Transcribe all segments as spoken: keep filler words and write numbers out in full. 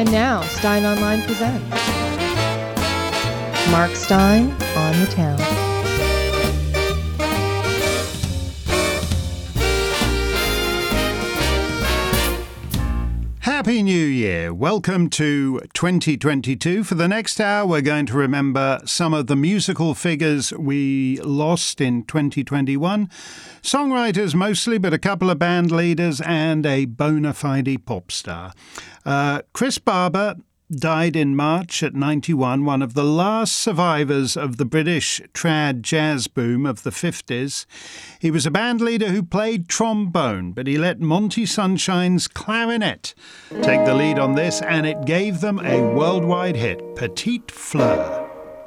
And now, Stein Online presents Mark Stein on the Town. Happy New Year. Welcome to twenty twenty-two. For the next hour, we're going to remember some of the musical figures we lost in twenty twenty-one. Songwriters mostly, but a couple of band leaders and a bona fide pop star. Uh, Chris Barber died in March at ninety-one, one of the last survivors of the British trad jazz boom of the fifties. He was a band leader who played trombone, but he let Monty Sunshine's clarinet take the lead on this, and it gave them a worldwide hit, Petite Fleur.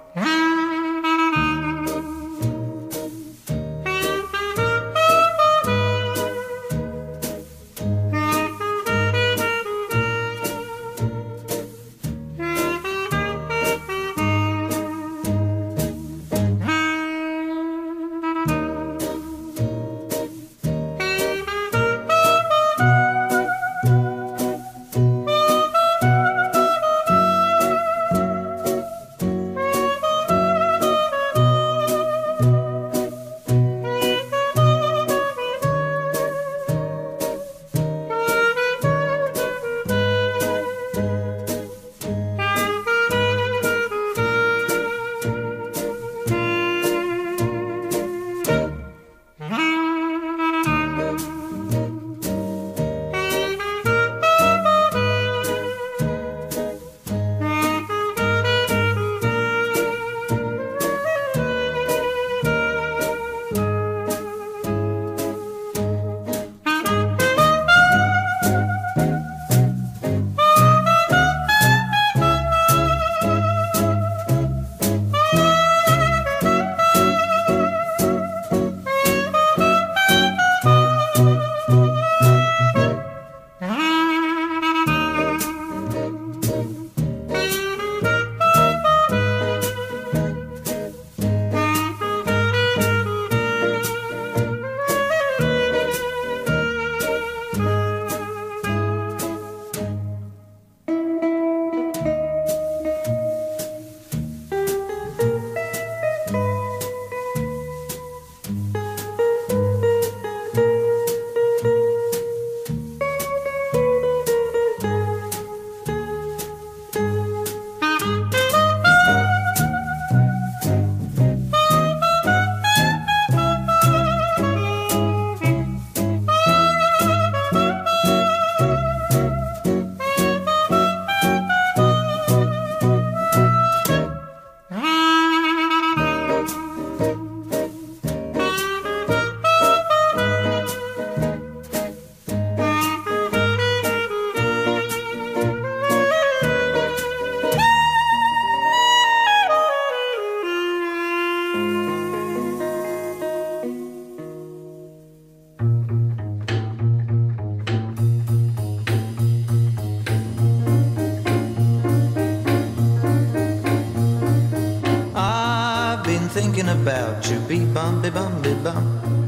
About you, beat bum, be bum, be bum.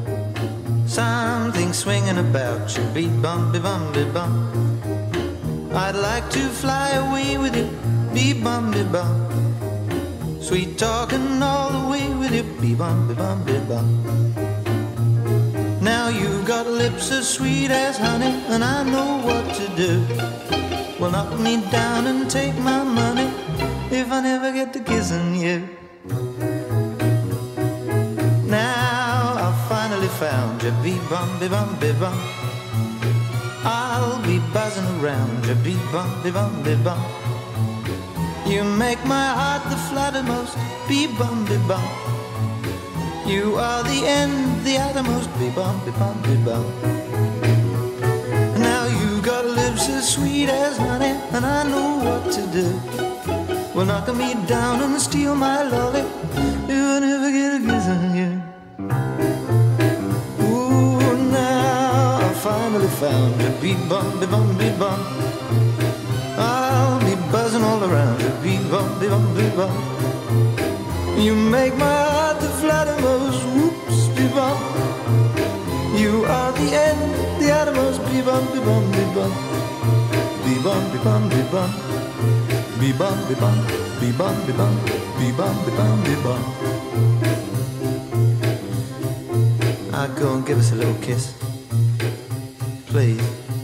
Something swinging about you, beat bum, be bum, be bum. I'd like to fly away with you, beat bum, be bum. Sweet talking all the way with you, beat bum, be bum, be bum. Now you've got lips as sweet as honey, and I know what to do. Well, knock me down and take my money if I never get to kissing you. Now I finally found you, beat bum, be bum, be bum. I'll be buzzing around you, beat bum, be bum, be bum. You make my heart the fluttermost, beat bum, be bum. You are the end, the outermost, be bum, be bum, be bum. Now you got lips as sweet as honey, and I know what to do. Well, knock me down and steal my lolly if I never get a kiss on you. Ooh, now I finally found you, beat bum, be bum, be bum. I'll be buzzing all around you, beat bum, be bum, be bum. You make my heart the fluttermost, whoops, be bum. You are the end, the outermost, be bum, be bum, be bum. Be bum, be bum, be bum. Be bum, be bum, be bum, be bum, be bum, be bum, be bum. I'd go and give us a little kiss, please.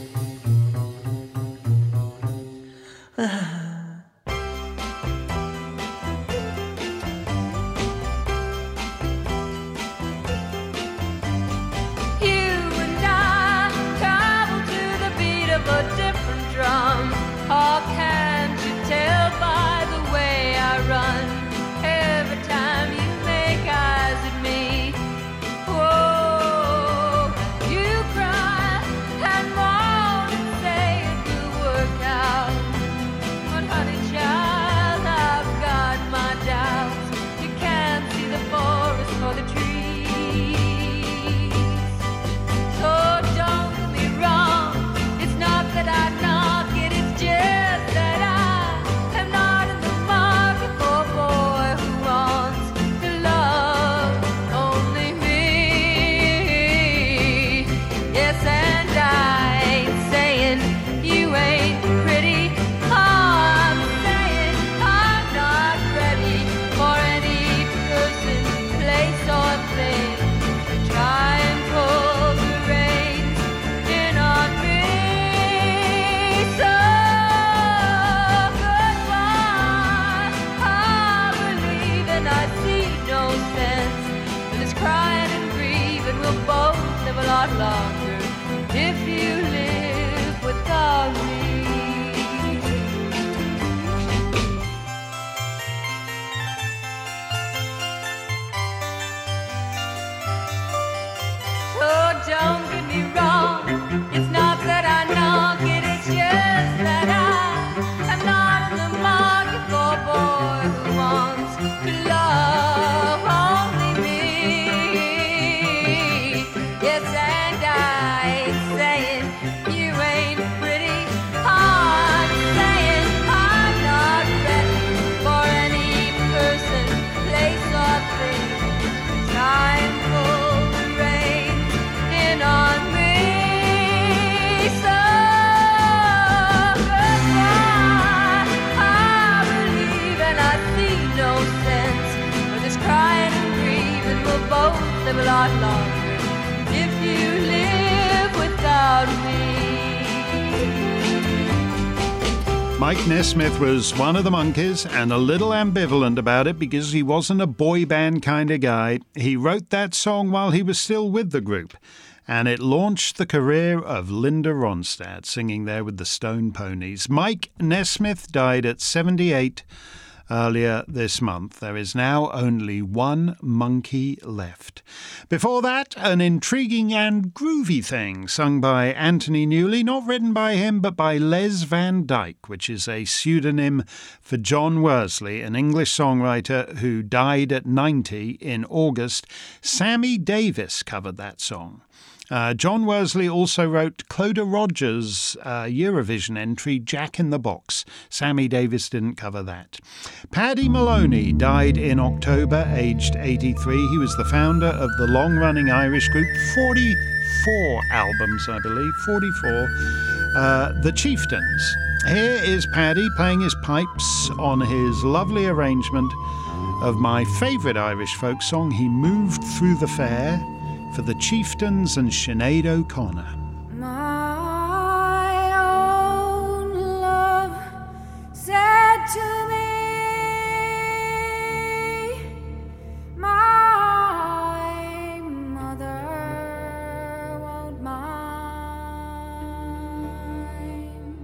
Longer if you live without me. So don't get me wrong, it's not that I knock it, it's just that I am not in the market for a boy who wants to love only me. Yes, I live a lot longer if you live without me. Mike Nesmith was one of the Monkees and a little ambivalent about it because he wasn't a boy band kind of guy. He wrote that song while he was still with the group, and it launched the career of Linda Ronstadt, singing there with the Stone Ponies. Mike Nesmith died at seventy-eight earlier this month. There is now only one Monkee left. Before that, an intriguing and groovy thing sung by Anthony Newley, not written by him but by Les Van Dyke, which is a pseudonym for John Worsley, an English songwriter who died at ninety in August. Sammy Davis covered that song. Uh, John Worsley also wrote Clodagh Rogers' uh, Eurovision entry, Jack in the Box. Sammy Davis didn't cover that. Paddy Maloney died in October, aged eighty-three. He was the founder of the long-running Irish group, forty-four albums, I believe, forty-four, uh, The Chieftains. Here is Paddy playing his pipes on his lovely arrangement of my favourite Irish folk song, He Moved Through the Fair, for the Chieftains and Sinead O'Connor. My own love said to me, my mother won't mind,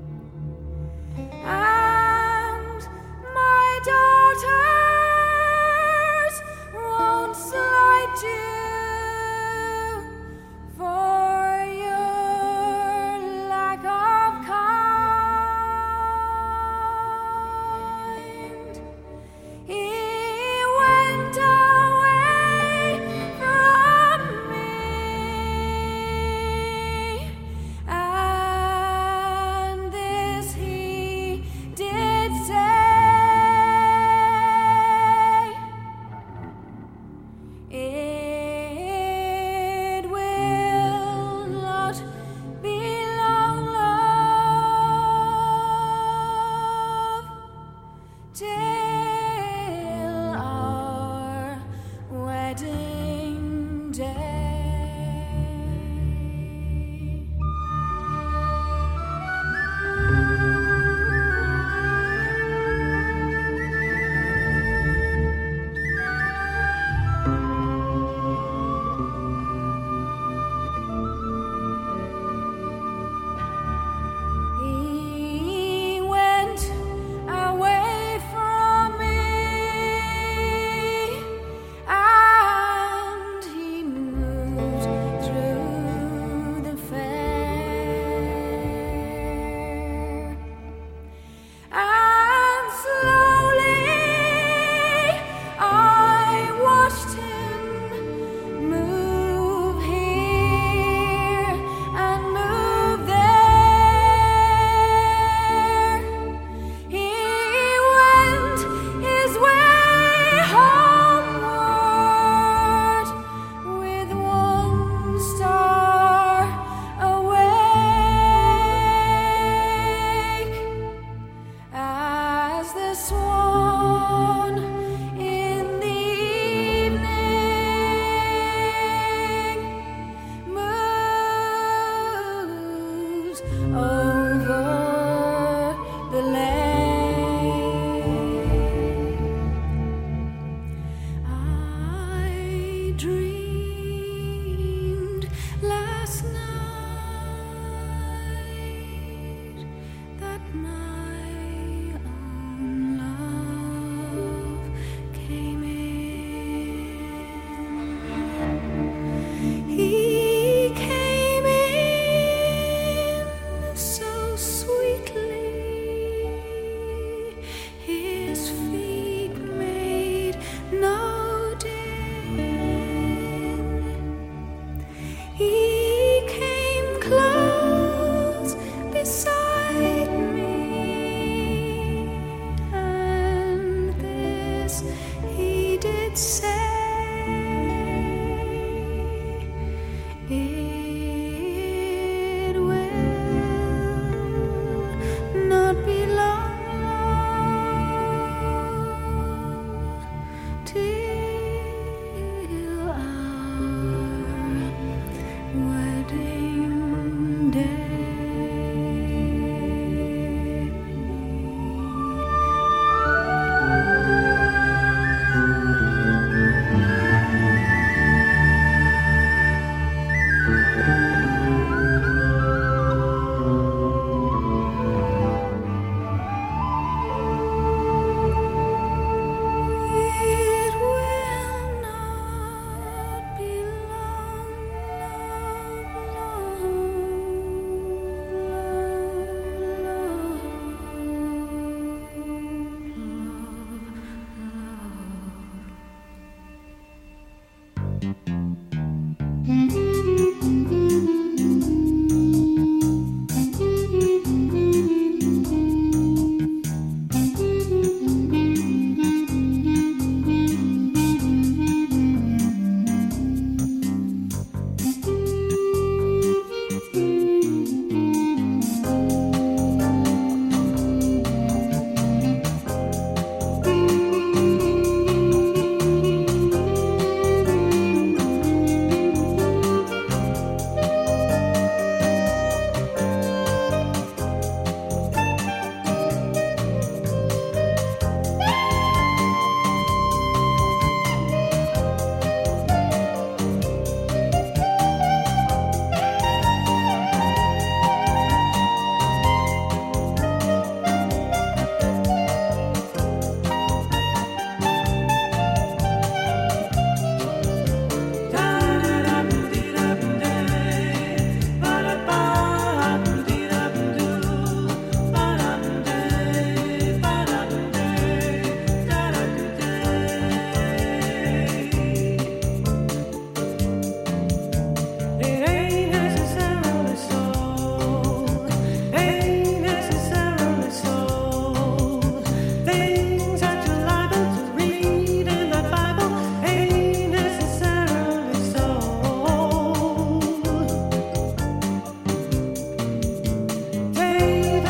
and my daughters won't slight you. For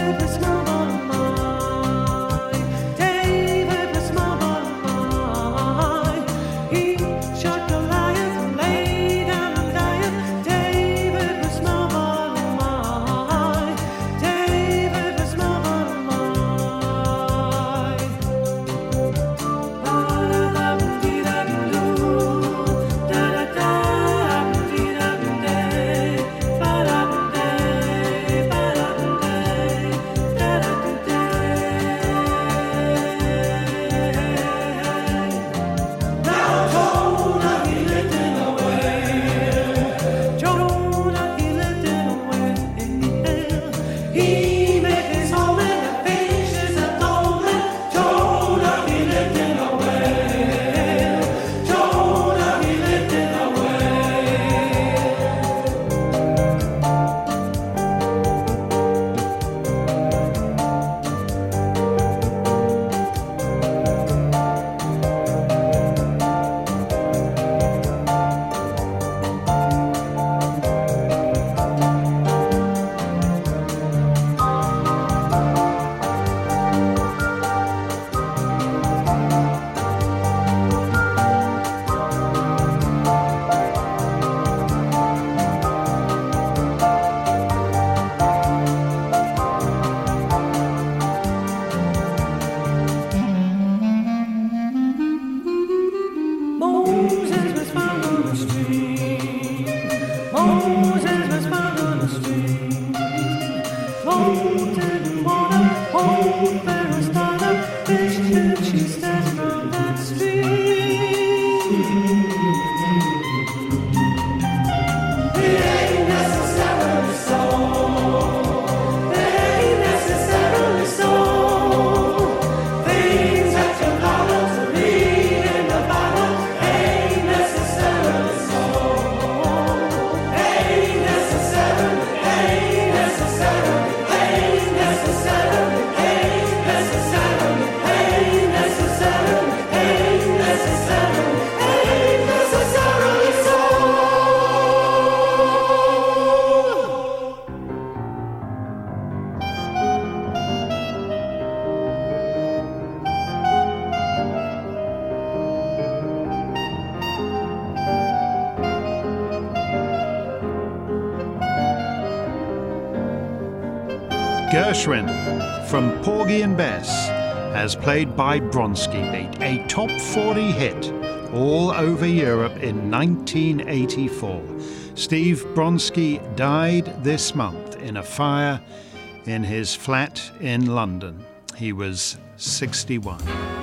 Gershwin from Porgy and Bess, as played by Bronski Beat, a top forty hit all over Europe in nineteen eighty-four. Steve Bronski died this month in a fire in his flat in London. He was sixty-one.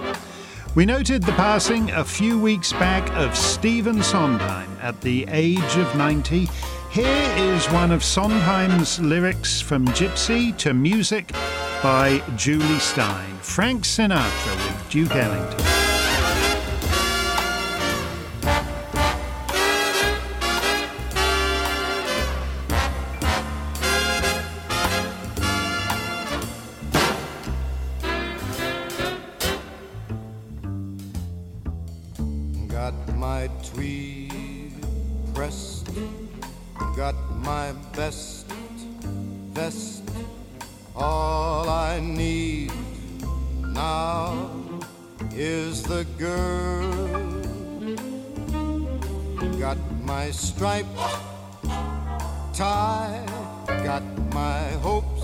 We noted the passing a few weeks back of Stephen Sondheim at the age of ninety. Here is one of Sondheim's lyrics from Gypsy to music by Julie Stein. Frank Sinatra with Duke Ellington. Got my tweed pressed, got my best vest. All I need now is the girl. Got my striped tie, got my hopes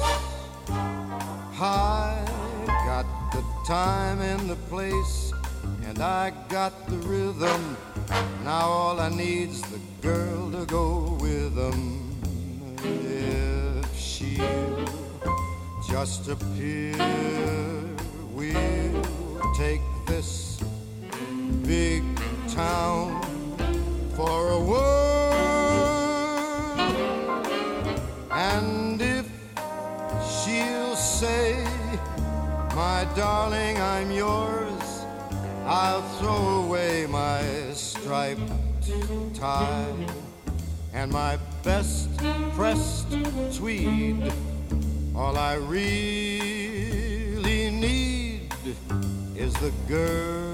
high, got the time and the place, and I got the rhythm. Now all I need's the girl to go with them. If she'll just appear, we'll take this big town for a whirl. And if she'll say, my darling, I'm yours, I'll throw away my striped tie and my best pressed tweed. All I really need is the girl.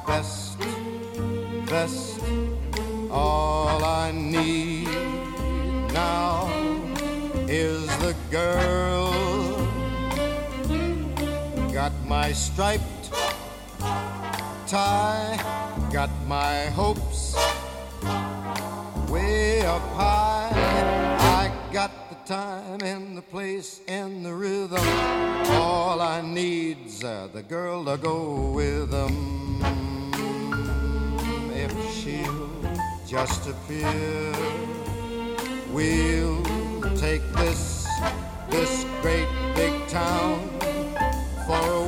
best, best, all I need now is the girl. Got my striped tie, got my hopes way up high. I got the time and the place and the rhythm. All I need's uh, the girl to go with them. If she'll just appear, we'll take this, this great big town for a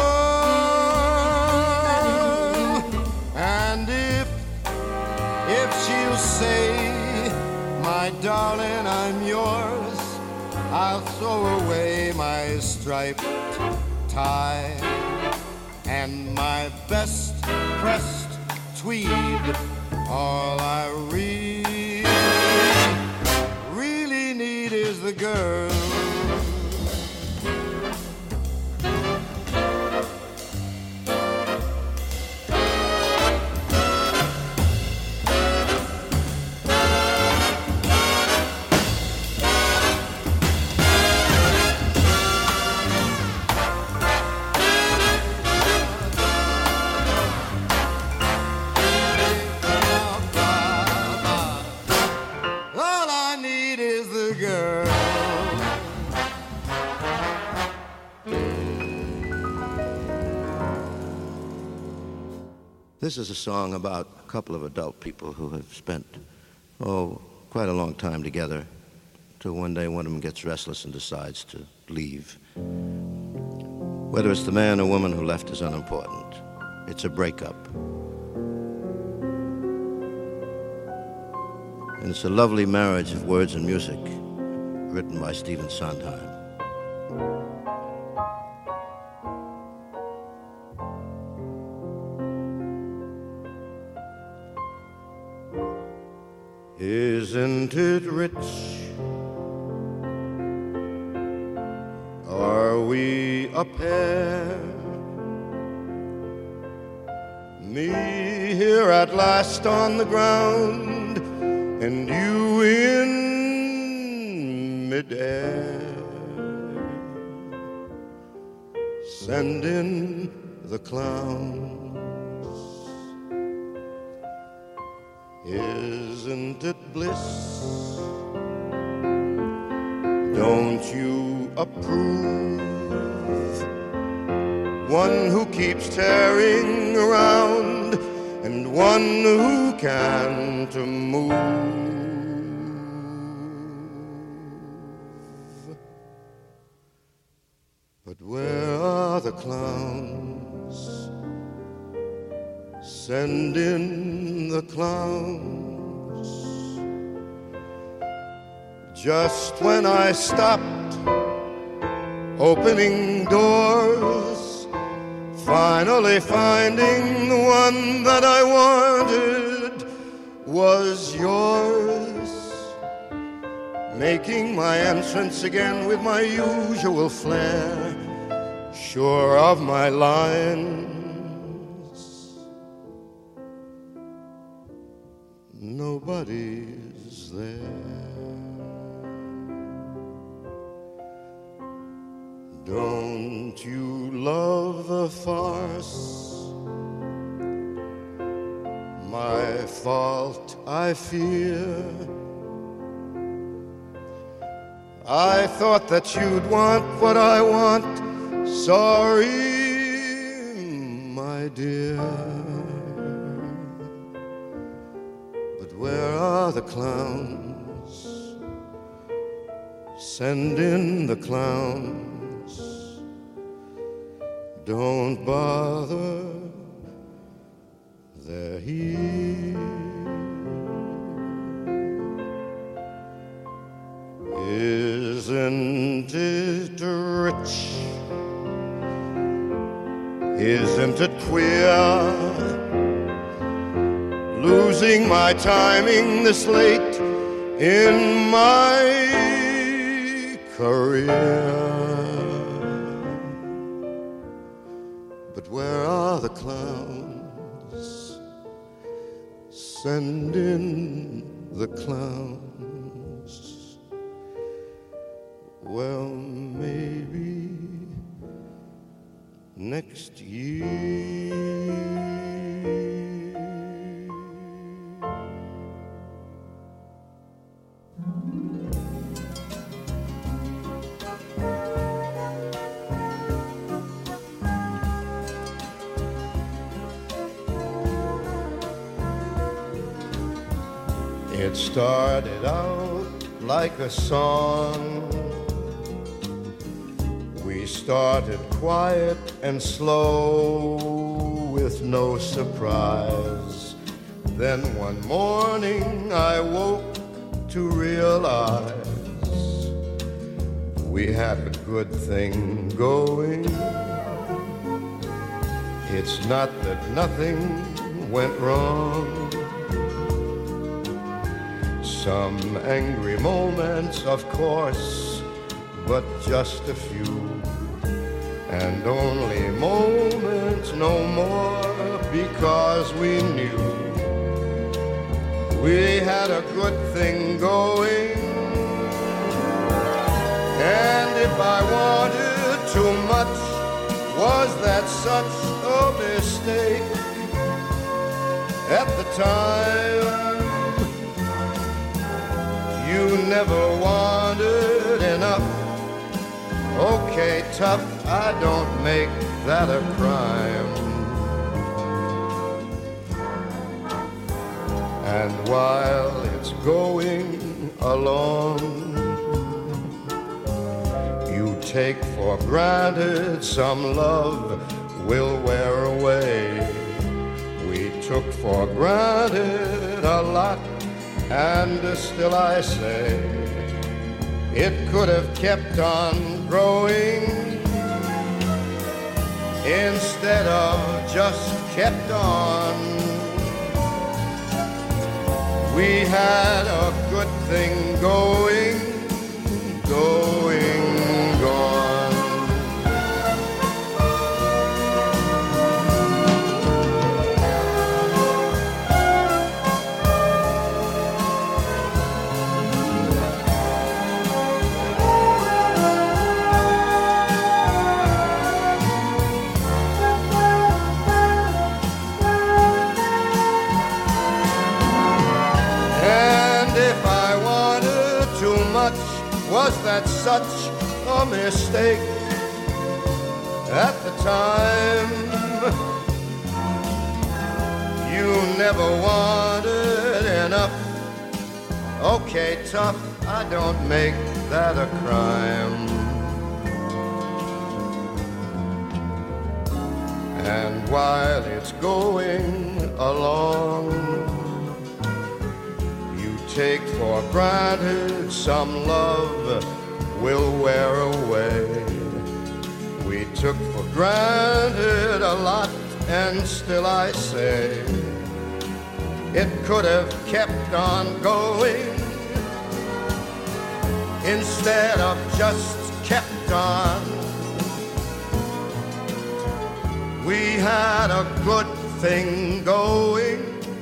whirl. And if, if she'll say, my darling, I'm yours, I'll throw away my striped tie and my best pressed tweed. All I really, really need is the girl. This is a song about a couple of adult people who have spent, oh, quite a long time together, till one day one of them gets restless and decides to leave. Whether it's the man or woman who left is unimportant. It's a breakup. And it's a lovely marriage of words and music, written by Stephen Sondheim. Isn't it rich? Are we a pair? Me here at last on the ground, and you in midair. Send in the clowns. Isn't it bliss? Don't you approve? One who keeps tearing around and one who can't move. But where are the clowns? Send in the clowns. Just when I stopped opening doors, finally finding the one that I wanted was yours, making my entrance again with my usual flair, sure of my lines. Nobody's there. Don't you love a farce? My fault, I fear. I thought that you'd want what I want. Sorry, my dear. Where are the clowns? Send in the clowns. Don't bother, they're here. Isn't it rich? Isn't it queer? Losing my timing this late in my career. But where are the clowns? Send in the clowns. Well, maybe next year. It started out like a song. We started quiet and slow with no surprise. Then one morning I woke to realize we had a good thing going. It's not that nothing went wrong. Some angry moments, of course, but just a few. And only moments, no more, because we knew we had a good thing going. And if I wanted too much, was that such a mistake? At the time, you never wanted enough. Okay, tough, I don't make that a crime. And while it's going along, you take for granted some love will wear away. We took for granted a lot, and still I say it could have kept on growing instead of just kept on. We had a good thing going, going, gone. Was that such a mistake? At the time, you never wanted enough. Okay, tough, I don't make that a crime. And while it's going along, take for granted some love will wear away. We took for granted a lot, and still I say it could have kept on going instead of just kept on. We had a good thing going,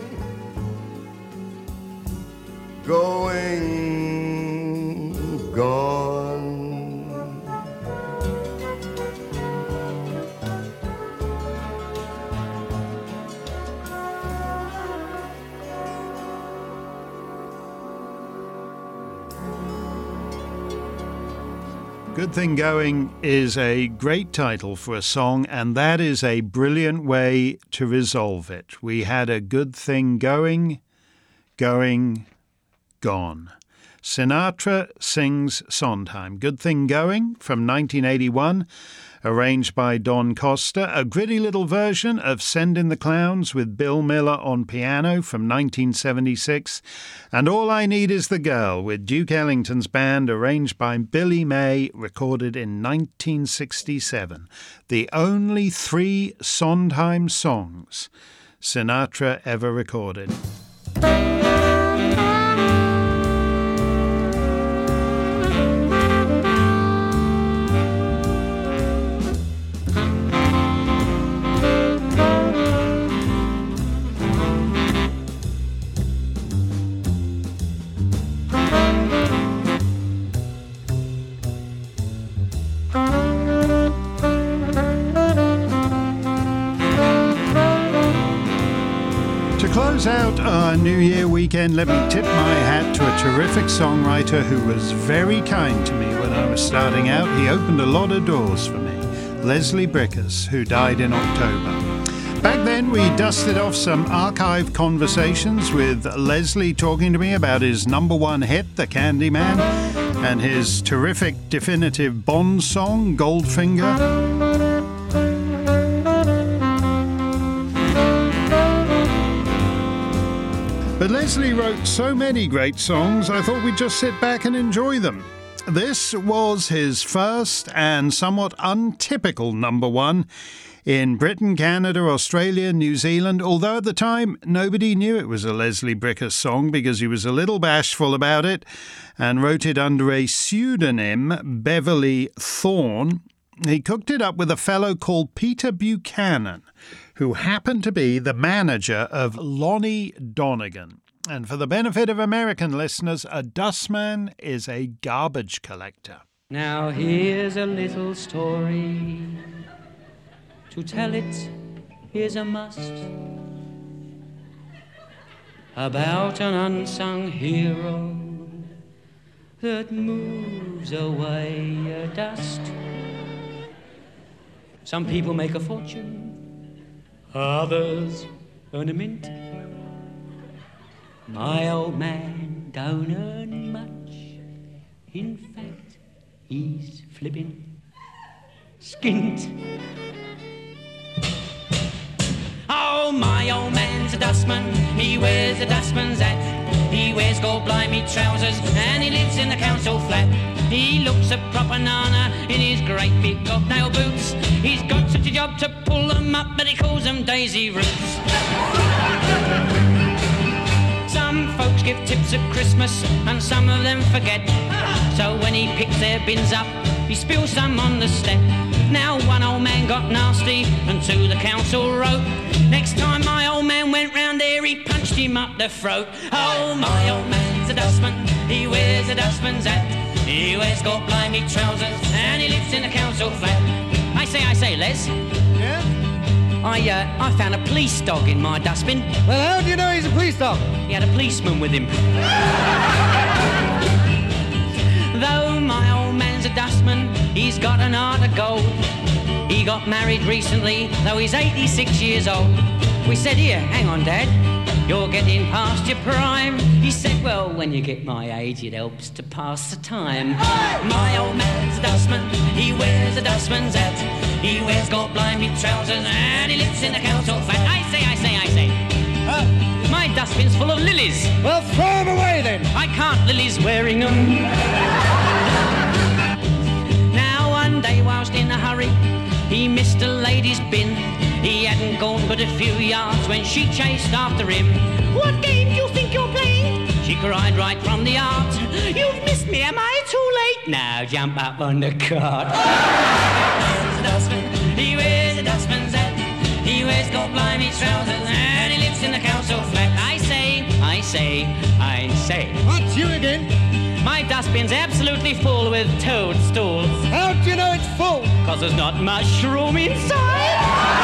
going, gone. Good Thing Going is a great title for a song, and that is a brilliant way to resolve it. We had a good thing going, going, gone. Sinatra sings Sondheim. Good Thing Going from nineteen eighty-one, arranged by Don Costa. A gritty little version of Send in the Clowns with Bill Miller on piano from nineteen seventy-six. And All I Need Is the Girl with Duke Ellington's band, arranged by Billy May, recorded in nineteen sixty-seven. The only three Sondheim songs Sinatra ever recorded. To close out our New Year weekend, let me tip my hat to a terrific songwriter who was very kind to me when I was starting out. He opened a lot of doors for me. Leslie Bricusse, who died in October. Back then, we dusted off some archive conversations with Leslie talking to me about his number one hit, The Candyman, and his terrific definitive Bond song, Goldfinger. But Leslie wrote so many great songs, I thought we'd just sit back and enjoy them. This was his first and somewhat untypical number one in Britain, Canada, Australia, New Zealand, although at the time nobody knew it was a Leslie Bricusse song because he was a little bashful about it and wrote it under a pseudonym, Beverly Thorne. He cooked it up with a fellow called Peter Buchanan, who happened to be the manager of Lonnie Donegan. And for the benefit of American listeners, a dustman is a garbage collector. Now here's a little story. To tell it is a must. About an unsung hero that moves away a dust. Some people make a fortune, others earn a mint. My old man don't earn much. In fact, he's flipping skint. Oh, my old man's a dustman. He wears a dustman's hat. He wears gold blimey trousers and he lives in the council flat. He looks a proper nana in his great big bobnail boots. He's got such a job to pull them up, but he calls them daisy roots. Some folks give tips at Christmas and some of them forget. So when he picks their bins up, he spills some on the step. Now one old man got nasty and to the council wrote, next time my old man went round there, he punched him up the throat. Oh, my old man's a dustman. He wears a dustman's hat. He wears gold blimey trousers and he lives in a council flat. I say, I say, Les. Yeah? I, uh, I found a police dog in my dustbin. Well, how do you know he's a police dog? He had a policeman with him. Though my old man's a dustman, he's got an heart of gold. He got married recently, though he's eighty-six years old. We said, here, hang on, Dad, you're getting past your prime. He said, well, when you get my age, it helps to pass the time. My old man's a dustman, he wears a dustman's hat. He wears gold blimey trousers and he lives in a council flat. I say, I say, I say. Uh, My dustbin's full of lilies. well, throw him away then. I can't, Lily's wearing them. Now one day whilst in a hurry, he missed a lady's bin. He hadn't gone but a few yards when she chased after him. What game do you think you're playing? She cried right from the art. You've missed me, am I too late? Now jump up on the cart. He wears a dustman's hat. He wears gold blimey trousers and he lives in the council flat. I say, I say, I say. What's you again? My dustbin's absolutely full with toadstools. How do you know it's full? Cause there's not much room inside.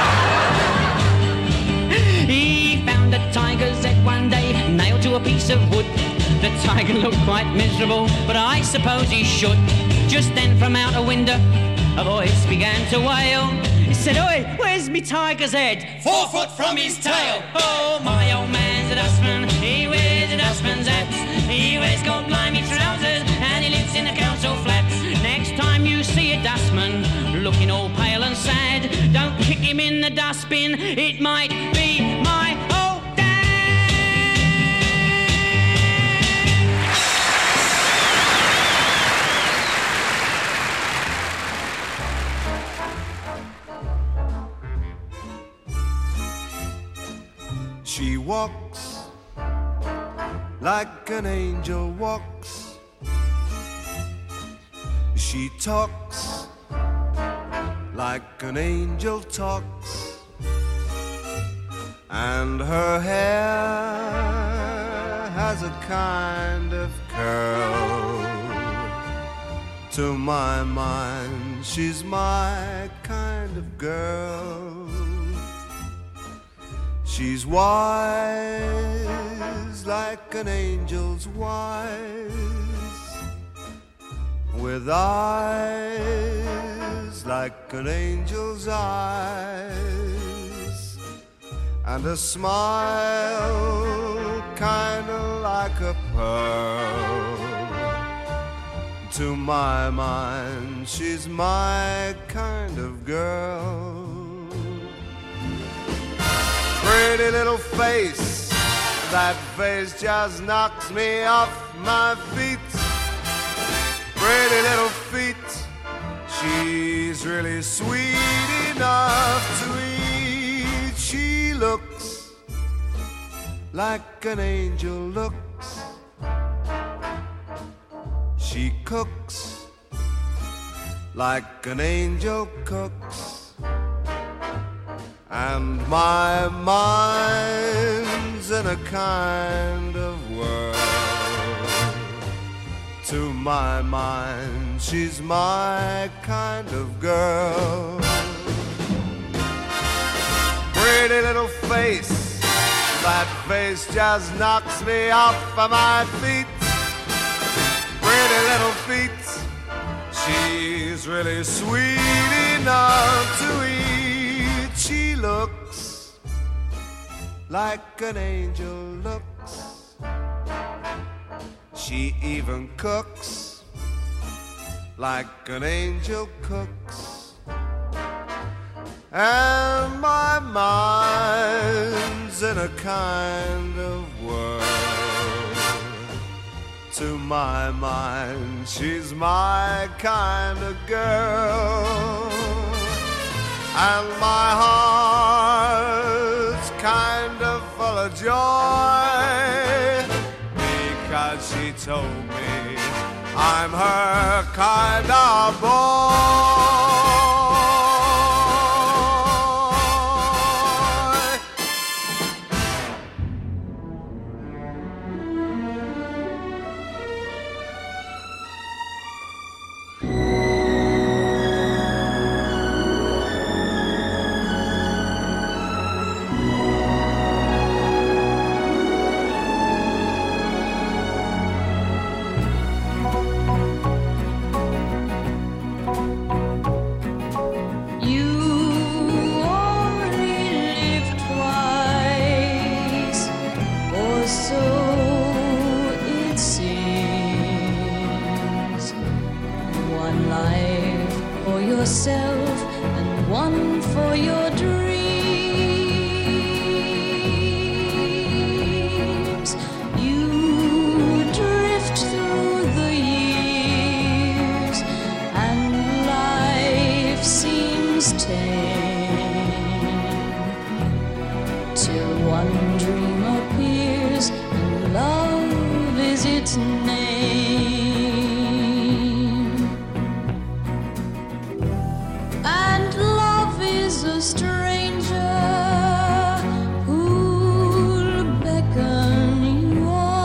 He found a tiger's head one day nailed to a piece of wood. The tiger looked quite miserable, but I suppose he should. Just then from out a window, a voice began to wail. He said, oi, where's me tiger's head? Four foot from his tail. Oh, my old man's a dustman. He wears a dustman's hat. He wears gold blimey trousers and he lives in a council flat. Next time you see a dustman looking all pale and sad, don't kick him in the dustbin. It might be my old dad. She walks like an angel walks. She talks like an angel talks. And her hair has a kind of curl. To my mind, she's my kind of girl. She's wise like an angel's wise, with eyes like an angel's eyes, and a smile kinda like a pearl. To my mind, she's my kind of girl. Pretty little face, that face just knocks me off my feet. Pretty little feet, she's really sweet enough to eat. She looks like an angel looks. She cooks like an angel cooks. And my mind's in a kind of world. To my mind, she's my kind of girl. Pretty little face, that face just knocks me off of my feet. Pretty little feet, she's really sweet enough to eat. She looks like an angel looks. She even cooks like an angel cooks. And my mind's in a kind of world. To my mind, she's my kind of girl. And my heart's kind of full of joy, because she told me I'm her kind of boy. Yourself and one for your dreams. You drift through the years and life seems tame, till one dream appears and love is its name. A stranger who'll beckon you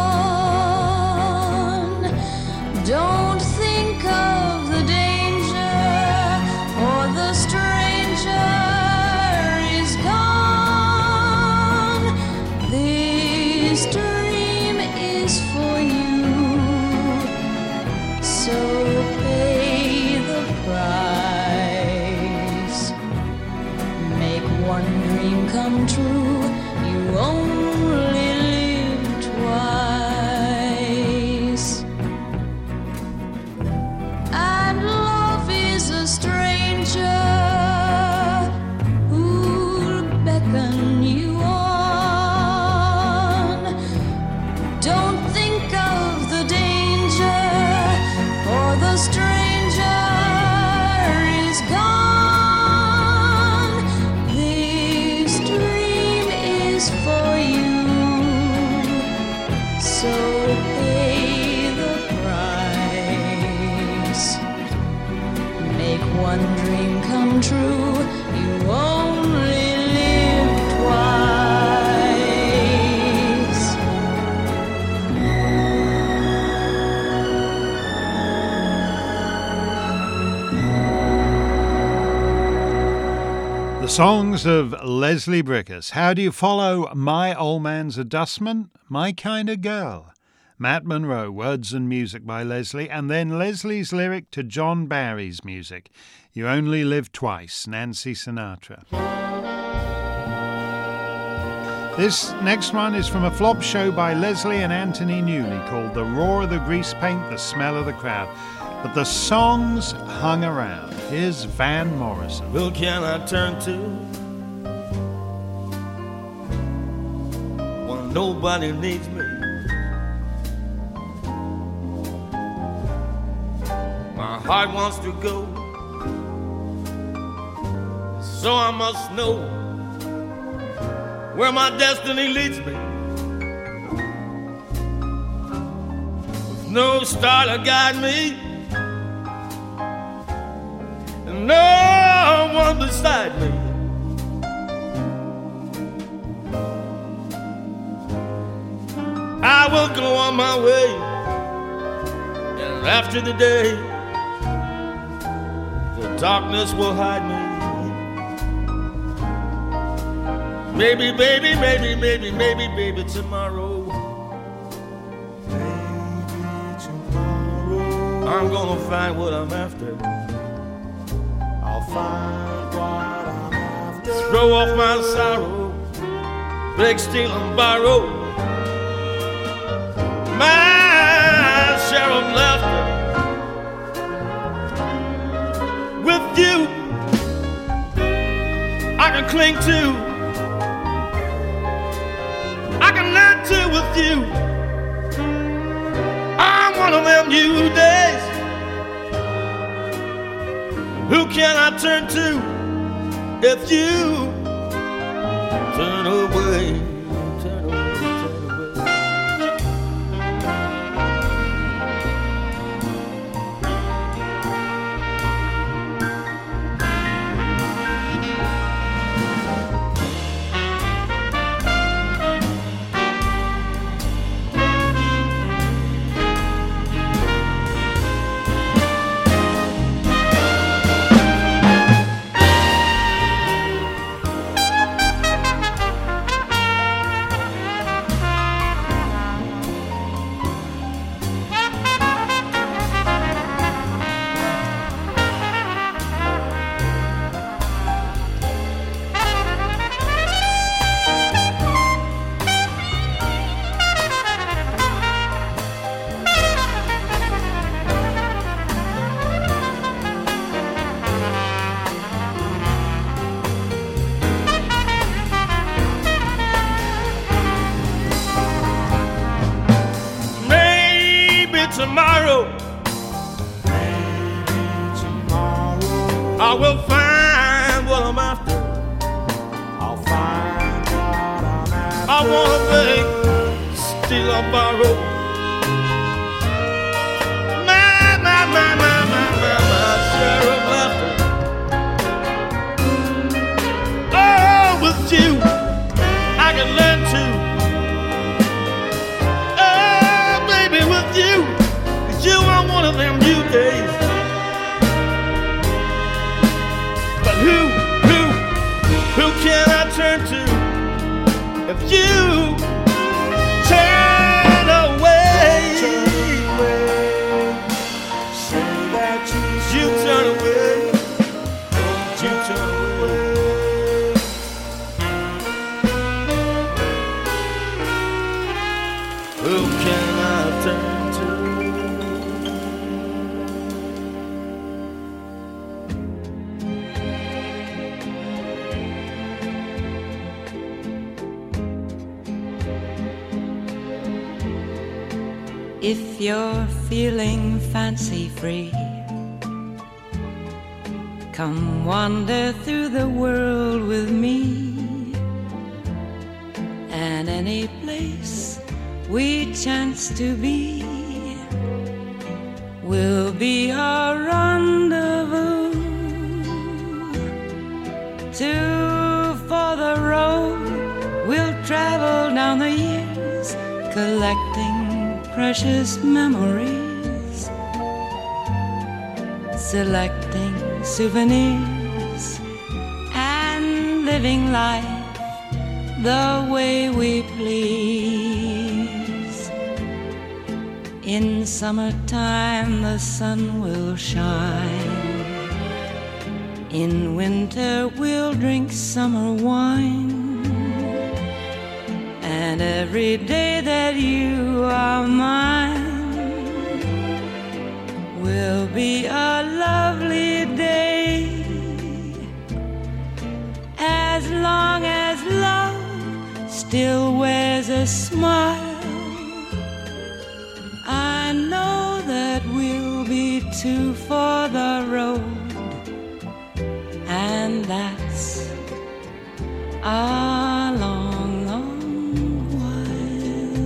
on. Don't think of the danger, or the stranger is gone. This dream is for you, so pay the price. One dream come true, you only live twice. And love is a stranger who'll beckon you on. Don't think of the danger, or the stranger is gone. For you, so pay the price. Make one dream come true, you only live twice. The songs of Leslie Bricusse. How do you follow My Old Man's a Dustman? My Kind of Girl. Matt Monro, words and music by Leslie, and then Leslie's lyric to John Barry's music. You Only Live Twice, Nancy Sinatra. This next one is from a flop show by Leslie and Anthony Newley called The Roar of the Grease Paint, The Smell of the Crowd. But the songs hung around. Here's Van Morrison. Who can I turn to when nobody needs me? My heart wants to go, so I must know where my destiny leads me. With no star to guide me, no one beside me. I will go on my way, and after the day, the darkness will hide me. Maybe, baby, maybe, maybe, maybe, baby, tomorrow. Maybe tomorrow I'm gonna find what I'm after. Find what I'm after. Throw off my sorrow, beg, steal, and borrow my share of laughter. With you, I can cling to, I can learn to with you. I'm one of them new days. Who can I turn to if you turn away, turn away, turn away? Tomorrow, maybe tomorrow I will find what I'm after. I'll find what I'm after. I wanna beg, steal or borrow my, my, my, my, my, my, my share of laughter. Oh, with you I can learn to. Oh, baby, with you. You are one of them new days. But who, who, who can I turn to if you turn away? Turn away. Say that you, you turn away. You turn away. Who can I turn to? If you're feeling fancy-free, come wander through the world with me. And any place we chance to be will be our rendezvous. To for the road we'll travel down the years, collecting precious memories, selecting souvenirs, and living life the way we please. In summertime the sun will shine. In winter we'll drink summer wine. And every day that you are mine will be a lovely day. As long as love still wears a smile, I know that we'll be two for the road. And that's a long, long while.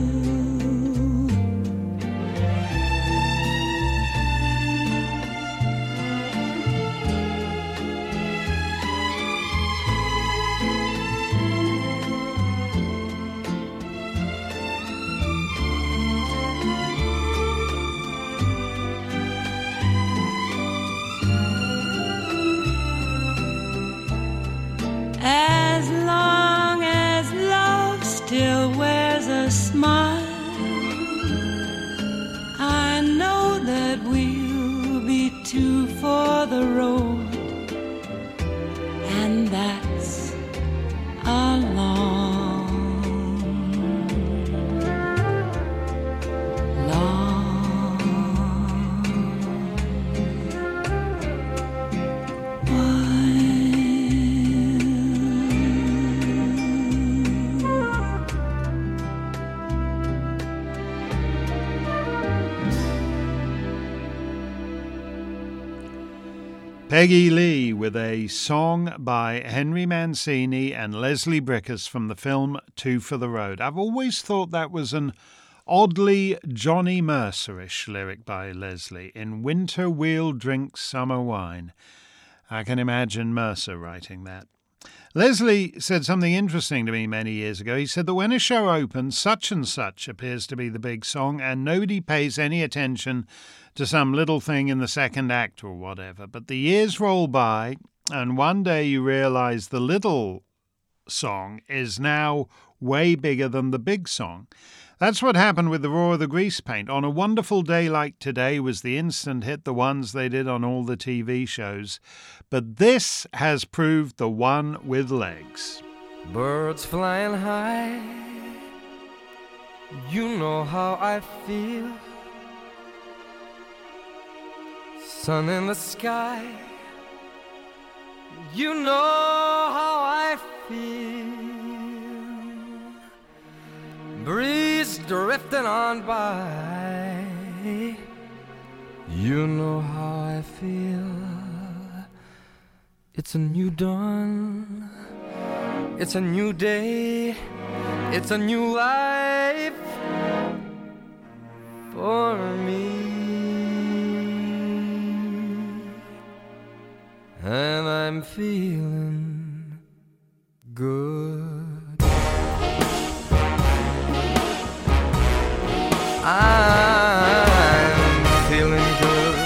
As long as love still wears a smile, I know that we'll be two for the road. And that's a long, long while. Peggy Lee with a song by Henry Mancini and Leslie Bricusse from the film Two for the Road. I've always thought that was an oddly Johnny Mercer-ish lyric by Leslie. In winter we'll drink summer wine. I can imagine Mercer writing that. Leslie said something interesting to me many years ago. He said that when a show opens, such and such appears to be the big song and nobody pays any attention to some little thing in the second act or whatever. But the years roll by and one day you realize the little song is now way bigger than the big song. That's what happened with the Roar of the Grease Paint. On a Wonderful Day Like Today was the instant hit, the ones they did on all the T V shows. But this has proved the one with legs. Birds flying high, you know how I feel. Sun in the sky, you know how I feel. Breeze drifting on by, you know how I feel. It's a new dawn, it's a new day, it's a new life for me. And I'm feeling good. I'm feeling good.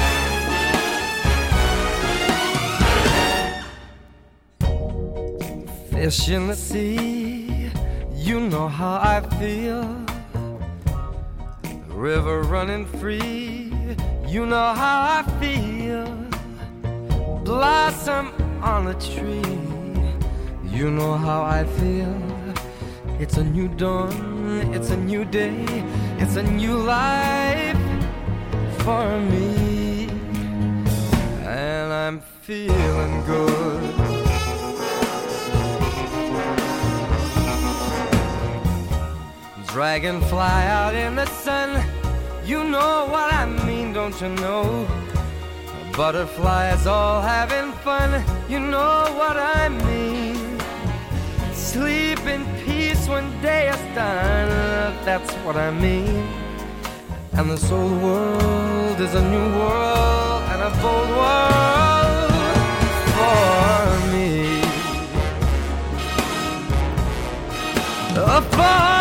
Fish in the sea, you know how I feel. The river running free, you know how I feel. Blossom on a tree, you know how I feel. It's a new dawn, it's a new day, it's a new life for me. And I'm feeling good. Dragonfly out in the sun, you know what I mean, don't you know? Butterflies all having fun, you know what I mean. Sleep in peace when day is done, that's what I mean. And this whole world is a new world and a bold world for me. Uh, for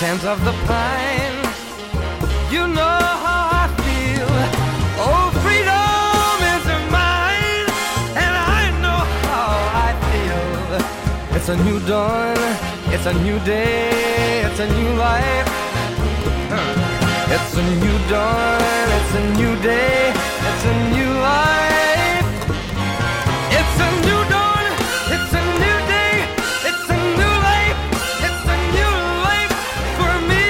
scent of the pine. You know how I feel. Oh, freedom is mine, and I know how I feel. It's a new dawn, it's a new day, it's a new life. It's a new dawn, it's a new day, it's a new life. It's a new dawn, it's a new day, it's a new life. It's a new life for me,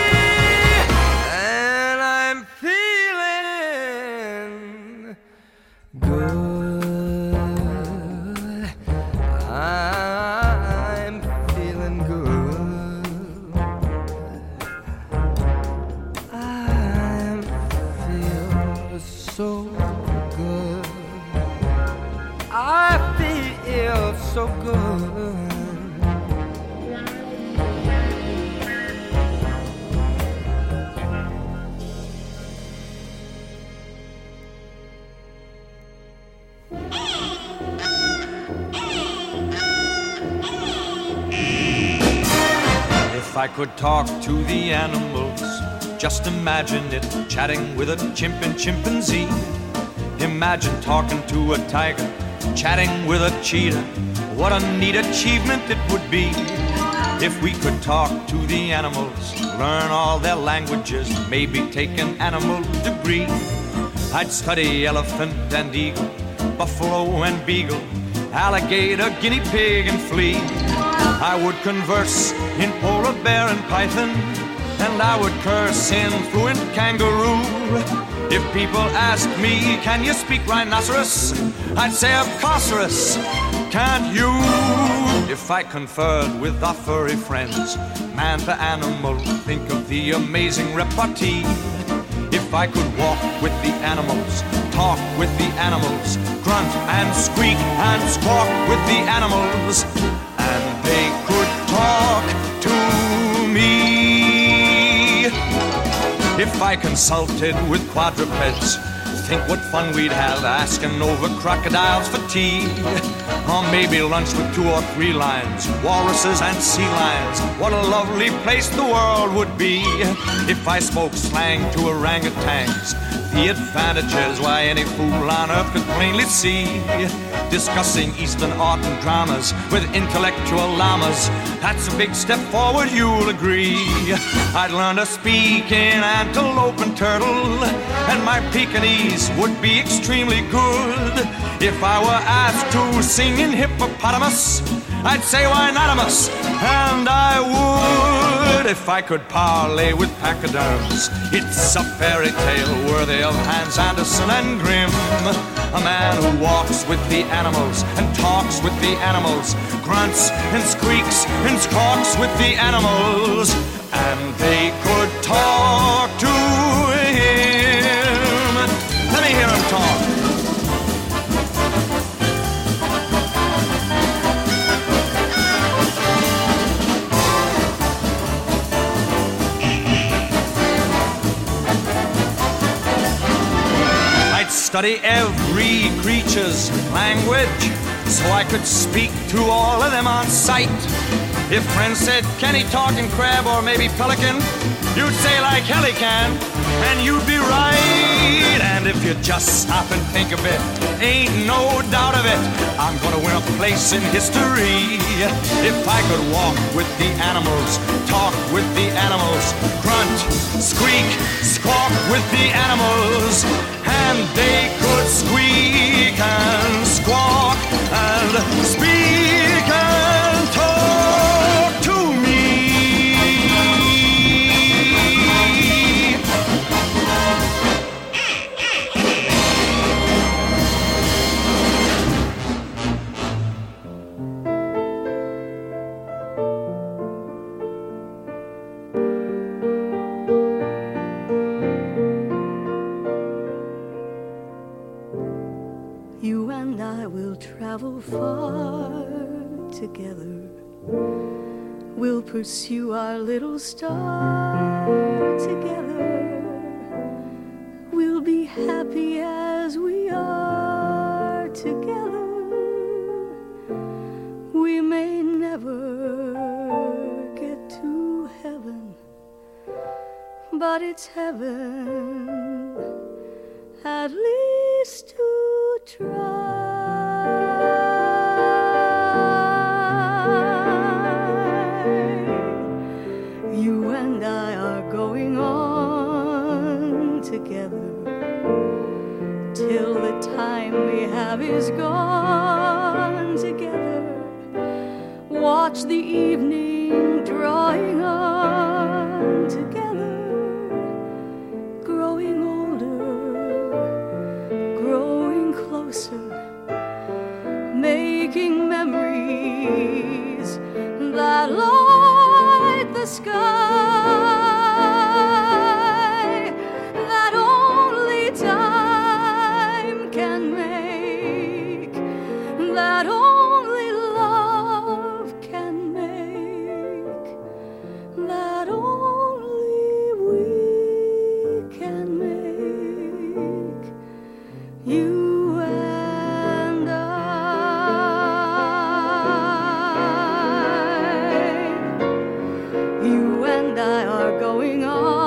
and I'm feeling good. I'm feeling good. I feel so good. I feel so good. If I could talk to the animals, just imagine it, chatting with a chimp and chimpanzee. Imagine talking to a tiger, chatting with a cheetah. What a neat achievement it would be if we could talk to the animals, learn all their languages, maybe take an animal degree. I'd study elephant and eagle, buffalo and beagle, alligator, guinea pig and flea. I would converse in polar bear and python, and I would curse in fluent kangaroo. If people ask me, can you speak rhinoceros? I'd say, of course, can't you? If I conferred with our furry friends, man to animal, think of the amazing repartee. If I could walk with the animals, talk with the animals, grunt and squeak and squawk with the animals, and they could talk to me. If I consulted with quadrupeds, think what fun we'd have asking over crocodiles for tea. Or maybe lunch with two or three lions, walruses and sea lions. What a lovely place the world would be if I spoke slang to orangutans. The advantages, why, any fool on earth could plainly see. Discussing Eastern art and dramas with intellectual llamas, that's a big step forward, you'll agree. I'd learn to speak in antelope and turtle, and my Pekingese would be extremely good. If I were asked to sing in hippopotamus, I'd say why notamus, and I would. If I could parlay with pachyderms, it's a fairy tale worthy of Hans Andersen and Grimm. A man who walks with the animals and talks with the animals, grunts and squeaks and squawks with the animals, and they could talk to him. Let me hear him talk. Study every creature's language so I could speak to all of them on sight. If friends said, can he talk in crab or maybe pelican? You'd say like hell he can, and you'd be right. And if you just stop and think of it, ain't no doubt of it, I'm gonna win a place in history. If I could walk with the animals, talk with the animals, grunt, squeak, squawk with the animals, and they could squeak and squawk and speak and talk to me. You and I will travel far together. We'll pursue our little star together. We'll be happy as we are together. We may never get to heaven, You and I are going on together till the time we have is gone together. Watch the evening drawing on together, growing older, growing closer, making memories that light the sky, that only time can make, that only love can make, that only we can make. You and I. You and I are going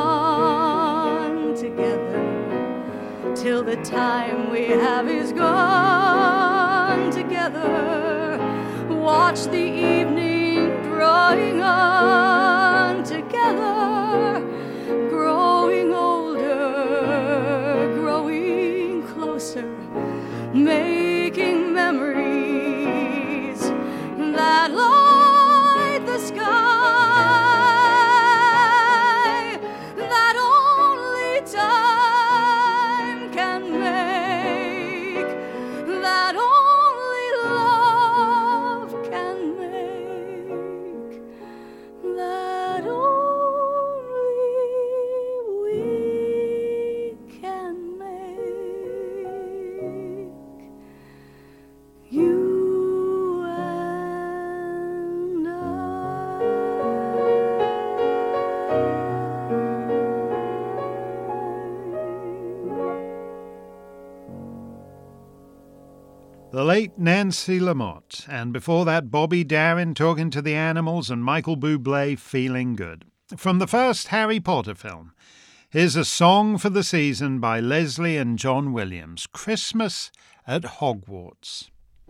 on together till the time we have is gone together. Watch the evening drawing on together, growing older, growing closer, making memories that light the sky, that only time can make, that only love can make, that only we can make. You and I. The late Nancy Lamotte, and before that Bobby Darin talking to the Animals and Michael Bublé feeling good. From the first Harry Potter film, here's a song for the season by Leslie and John Williams, Christmas at Hogwarts.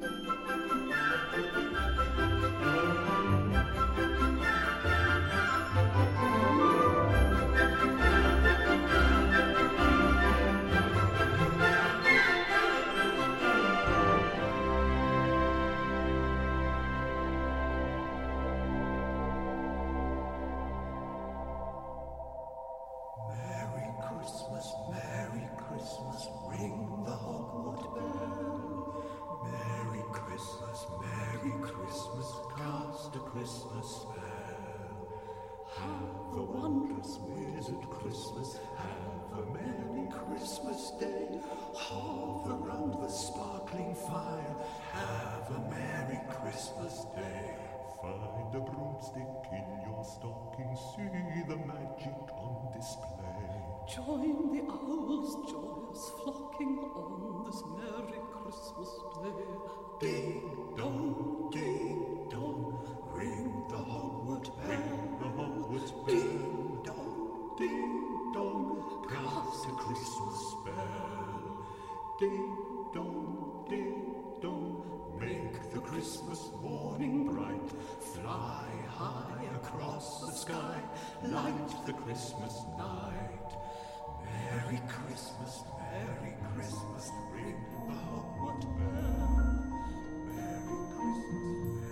Merry Christmas, Merry Christmas, ring the Hogwarts bell. Merry Christmas, Merry Christmas, cast a Christmas spell. Have a wondrous wizard Christmas, have a merry Christmas day. Hover round the sparkling fire, have a merry Christmas day. Find a broomstick in your stocking, see the magic on display. Join the owls joyous flocking on this merry Christmas day. Ding dong, ding dong, ring the Hogwarts bell. The Hogwarts bell. Ding dong, ding dong, cast a Christmas spell. Ding dong, ding dong, make the Christmas morning bright. Fly high across the sky, light the Christmas night. Merry Christmas, Merry Christmas, ring the Hogwarts bell. Merry Christmas,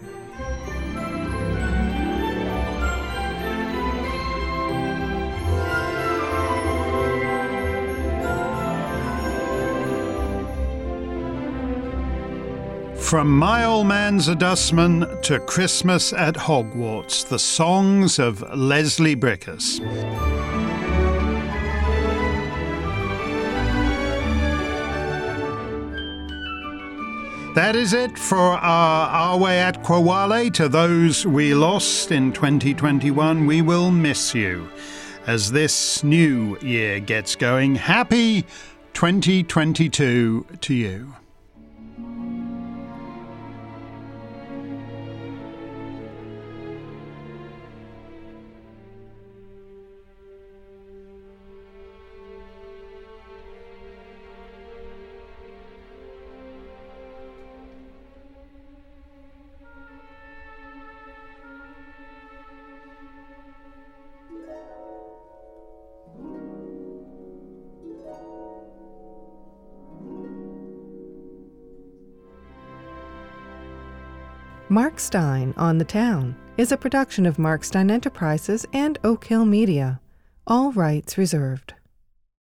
From My Old Man's a Dustman to Christmas at Hogwarts, the songs of Leslie Bricusse. That is it for our Our Way at Kwawale. To those we lost in twenty twenty-one, we will miss you as this new year gets going. Happy twenty twenty-two to you. Mark Stein on the Town is a production of Mark Stein Enterprises and Oak Hill Media. All rights reserved.